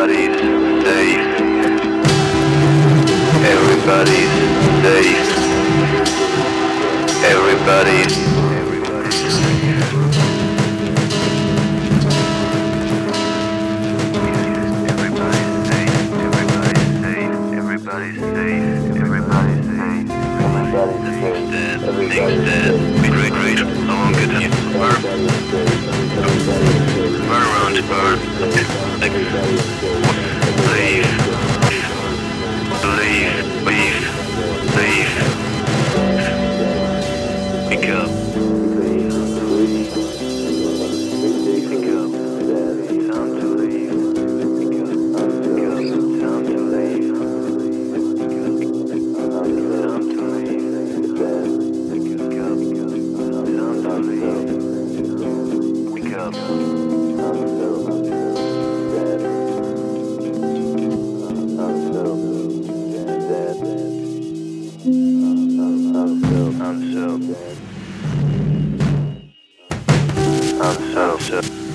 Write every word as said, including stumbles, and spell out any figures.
Everybody's safe. Everybody's safe. Everybody's everybody's safe. Everybody's safe. Everybody's safe. Everybody's safe. Everybody's safe. Everybody's dead. Things dead. Be great, great. I won't get any. Burn. Burn around it. Burn. Like, leave. Leave. Leave. Leave. Pick up. Pick up. Time to leave. Pick up. Pick up. Time to leave. Pick up. Time to leave. Pick up. Pick up. Time to leave. Pick up. I'm so, I'm so